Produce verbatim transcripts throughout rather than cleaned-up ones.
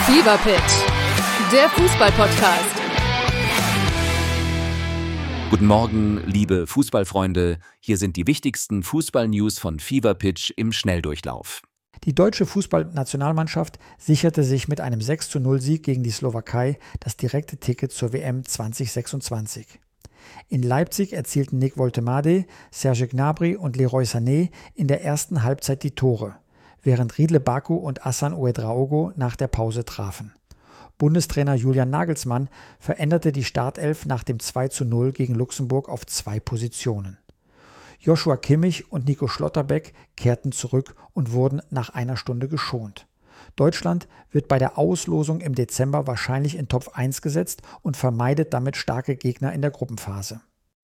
Fever Pitch, der Fußball-Podcast. Guten Morgen, liebe Fußballfreunde. Hier sind die wichtigsten Fußball-News von Fever Pitch im Schnelldurchlauf. Die deutsche Fußballnationalmannschaft sicherte sich mit einem sechs zu null Sieg gegen die Slowakei das direkte Ticket zur W M zwanzig sechsundzwanzig. In Leipzig erzielten Nick Woltemade, Serge Gnabry und Leroy Sané in der ersten Halbzeit die Tore, während Ridle Baku und Hassan Ouedraogo nach der Pause trafen. Bundestrainer Julian Nagelsmann veränderte die Startelf nach dem zwei zu null gegen Luxemburg auf zwei Positionen. Joshua Kimmich und Nico Schlotterbeck kehrten zurück und wurden nach einer Stunde geschont. Deutschland wird bei der Auslosung im Dezember wahrscheinlich in Topf eins gesetzt und vermeidet damit starke Gegner in der Gruppenphase.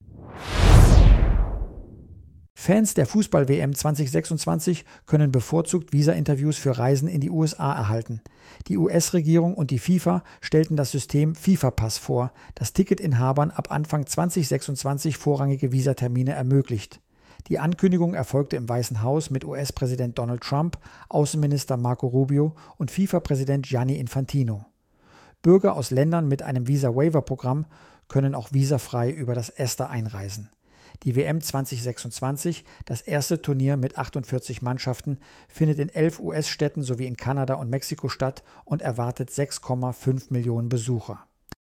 Fans der Fußball-W M zwanzig sechsundzwanzig können bevorzugt Visa-Interviews für Reisen in die U S A erhalten. Die U S-Regierung und die FIFA stellten das System FIFA-Pass vor, das Ticketinhabern ab Anfang zwanzig sechsundzwanzig vorrangige Visatermine ermöglicht. Die Ankündigung erfolgte im Weißen Haus mit U S-Präsident Donald Trump, Außenminister Marco Rubio und FIFA-Präsident Gianni Infantino. Bürger aus Ländern mit einem Visa-Waiver-Programm können auch visafrei über das ESTA einreisen. Die W M zwanzig sechsundzwanzig, das erste Turnier mit achtundvierzig Mannschaften, findet in elf U S-Städten sowie in Kanada und Mexiko statt und erwartet sechs Komma fünf Millionen Besucher.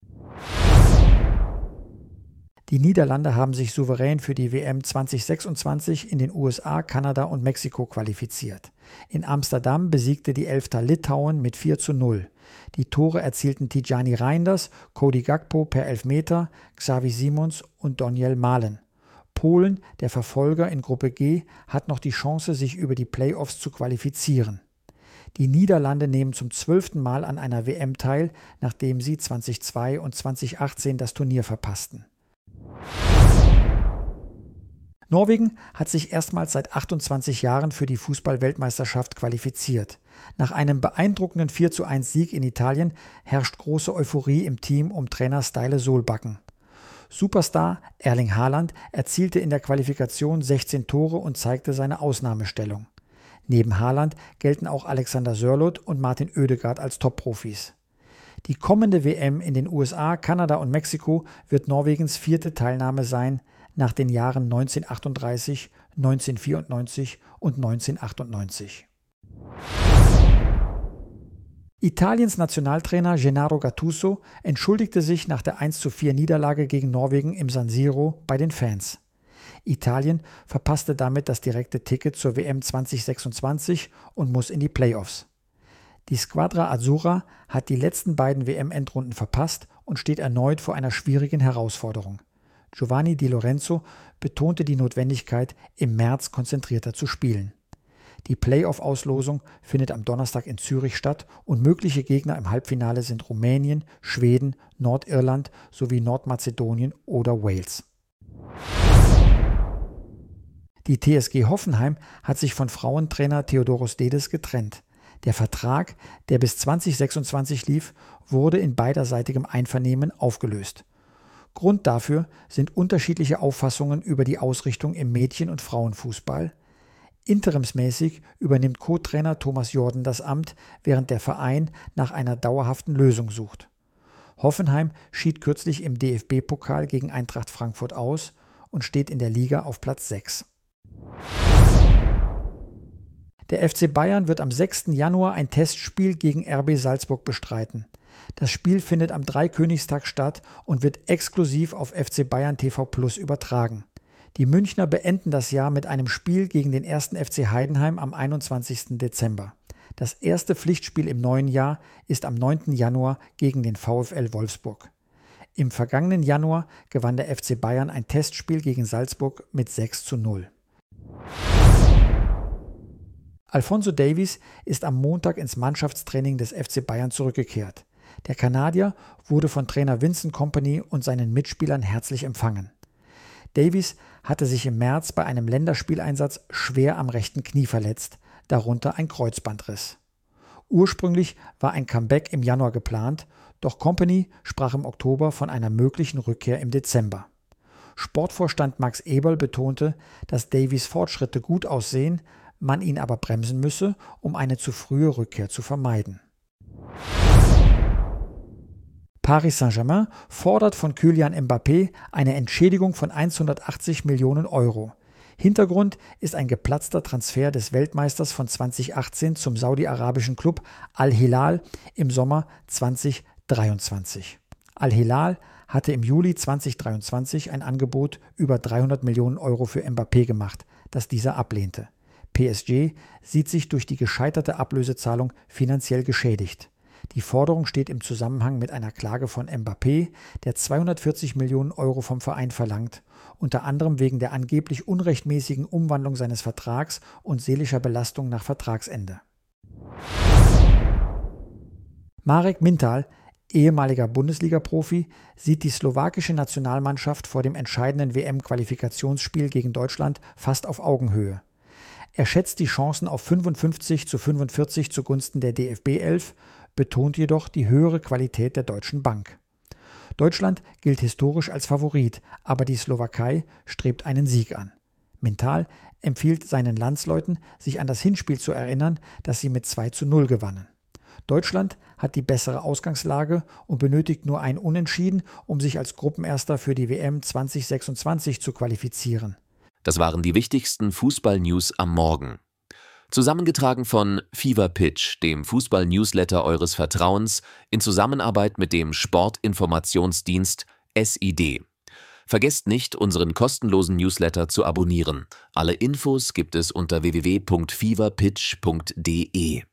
Die Niederlande haben sich souverän für die W M zwanzig sechsundzwanzig in den U S A, Kanada und Mexiko qualifiziert. In Amsterdam besiegte die Elfter Litauen mit vier zu null. Die Tore erzielten Tijani Reinders, Cody Gakpo per Elfmeter, Xavi Simons und Doniel Malen. Polen, der Verfolger in Gruppe G, hat noch die Chance, sich über die Playoffs zu qualifizieren. Die Niederlande nehmen zum zwölften Mal an einer W M teil, nachdem sie zweitausendzwei und zweitausendachtzehn das Turnier verpassten. Norwegen hat sich erstmals seit achtundzwanzig Jahren für die Fußball-Weltmeisterschaft qualifiziert. Nach einem beeindruckenden vier zu eins Sieg in Italien herrscht große Euphorie im Team um Trainer Ståle Solbakken. Superstar Erling Haaland erzielte in der Qualifikation sechzehn Tore und zeigte seine Ausnahmestellung. Neben Haaland gelten auch Alexander Sørloth und Martin Ødegaard als Top-Profis. Die kommende W M in den U S A, Kanada und Mexiko wird Norwegens vierte Teilnahme sein, nach den Jahren neunzehnhundertachtunddreißig, neunzehnhundertvierundneunzig und neunzehnhundertachtundneunzig. Italiens Nationaltrainer Gennaro Gattuso entschuldigte sich nach der eins zu vier Niederlage gegen Norwegen im San Siro bei den Fans. Italien verpasste damit das direkte Ticket zur W M zwanzig sechsundzwanzig und muss in die Playoffs. Die Squadra Azzurra hat die letzten beiden W M-Endrunden verpasst und steht erneut vor einer schwierigen Herausforderung. Giovanni Di Lorenzo betonte die Notwendigkeit, im März konzentrierter zu spielen. Die Playoff-Auslosung findet am Donnerstag in Zürich statt und mögliche Gegner im Halbfinale sind Rumänien, Schweden, Nordirland sowie Nordmazedonien oder Wales. Die T S G Hoffenheim hat sich von Frauentrainer Theodoros Dedes getrennt. Der Vertrag, der bis zwanzig sechsundzwanzig lief, wurde in beiderseitigem Einvernehmen aufgelöst. Grund dafür sind unterschiedliche Auffassungen über die Ausrichtung im Mädchen- und Frauenfußball. Interimsmäßig übernimmt Co-Trainer Thomas Jordan das Amt, während der Verein nach einer dauerhaften Lösung sucht. Hoffenheim schied kürzlich im D F B-Pokal gegen Eintracht Frankfurt aus und steht in der Liga auf Platz sechs. Der F C Bayern wird am sechsten Januar ein Testspiel gegen R B Salzburg bestreiten. Das Spiel findet am Dreikönigstag statt und wird exklusiv auf F C Bayern T V Plus übertragen. Die Münchner beenden das Jahr mit einem Spiel gegen den ersten F C Heidenheim am einundzwanzigsten Dezember. Das erste Pflichtspiel im neuen Jahr ist am neunten Januar gegen den VfL Wolfsburg. Im vergangenen Januar gewann der F C Bayern ein Testspiel gegen Salzburg mit sechs zu null. Alphonso Davies ist am Montag ins Mannschaftstraining des F C Bayern zurückgekehrt. Der Kanadier wurde von Trainer Vincent Kompany und seinen Mitspielern herzlich empfangen. Davies hatte sich im März bei einem Länderspieleinsatz schwer am rechten Knie verletzt, darunter ein Kreuzbandriss. Ursprünglich war ein Comeback im Januar geplant, doch Kompany sprach im Oktober von einer möglichen Rückkehr im Dezember. Sportvorstand Max Eberl betonte, dass Davies Fortschritte gut aussehen, man ihn aber bremsen müsse, um eine zu frühe Rückkehr zu vermeiden. Paris Saint-Germain fordert von Kylian Mbappé eine Entschädigung von hundertachtzig Millionen Euro. Hintergrund ist ein geplatzter Transfer des Weltmeisters von zweitausendachtzehn zum saudi-arabischen Club Al-Hilal im Sommer zweitausenddreiundzwanzig. Al-Hilal hatte im Juli zweitausenddreiundzwanzig ein Angebot über dreihundert Millionen Euro für Mbappé gemacht, das dieser ablehnte. P S G sieht sich durch die gescheiterte Ablösezahlung finanziell geschädigt. Die Forderung steht im Zusammenhang mit einer Klage von Mbappé, der zweihundertvierzig Millionen Euro vom Verein verlangt, unter anderem wegen der angeblich unrechtmäßigen Umwandlung seines Vertrags und seelischer Belastung nach Vertragsende. Marek Mintal, ehemaliger Bundesliga-Profi, sieht die slowakische Nationalmannschaft vor dem entscheidenden W M-Qualifikationsspiel gegen Deutschland fast auf Augenhöhe. Er schätzt die Chancen auf fünfundfünfzig zu fünfundvierzig zugunsten der D F B elf, betont jedoch die höhere Qualität der Deutschen Bank. Deutschland gilt historisch als Favorit, aber die Slowakei strebt einen Sieg an. Mintal empfiehlt seinen Landsleuten, sich an das Hinspiel zu erinnern, das sie mit zwei zu null gewannen. Deutschland hat die bessere Ausgangslage und benötigt nur ein Unentschieden, um sich als Gruppenerster für die W M zweitausendsechsundzwanzig zu qualifizieren. Das waren die wichtigsten Fußball-News am Morgen. Zusammengetragen von Fever Pitch, dem Fußball-Newsletter eures Vertrauens, in Zusammenarbeit mit dem Sportinformationsdienst S I D. Vergesst nicht, unseren kostenlosen Newsletter zu abonnieren. Alle Infos gibt es unter w w w punkt fever pitch punkt d e.